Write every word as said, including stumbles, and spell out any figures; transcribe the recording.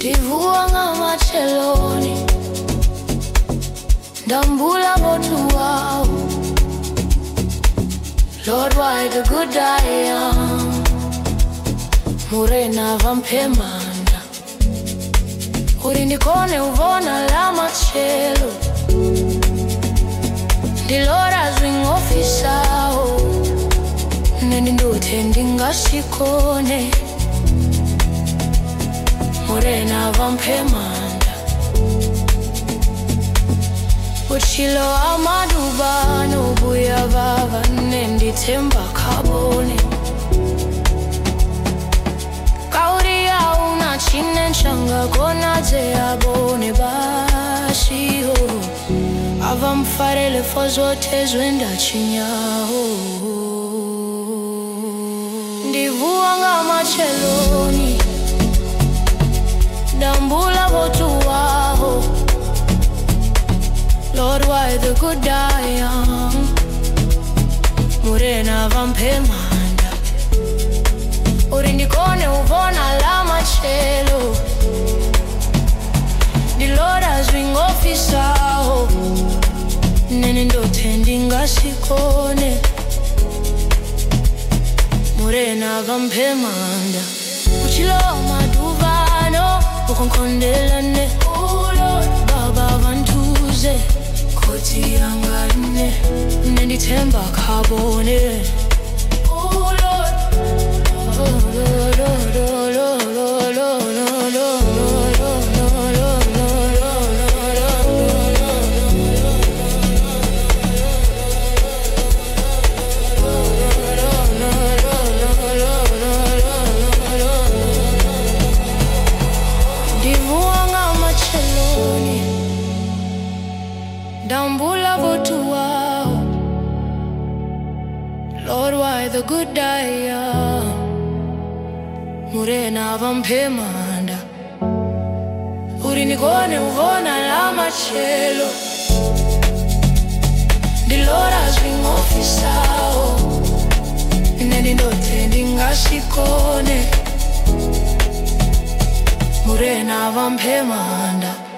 Ndivua ngamatsheloni, ndambula motu wao. Lord, why the good I am, murena vampemanda. Uri ndikone uvona la machelo, ndilora zwing ofisao. Neni ndote ndingasikone, murena vampemanda. Uchilo amadubano buya vava nendi temba kabone. Kauri ya una chine nchanga kona ze abone bashiho. Ava mfarele fozote zwenda chinyaho. Ndivua ngamacheloni, ndambula votu wao. Lord, why the good I am, murena vampemanda. Uri ndikone uvona la machelo, ndilora zwing ofisao. Nene ndote ndingasikone, murena vampemanda. Uchilo maduvano, ukonkondelane. Baba vantuze, koti yangane. Nendi temba kabone. Oh Lord, oh Lord, oh Lord, oh Lord, oh Lord, oh Lord. Dambula votu wao. Lord, why the good I am, murena vampemanda. Uri nikone uvona la machelo, ndilora zwing ofisao. Neni ndote ndingasikone, murena vampemanda.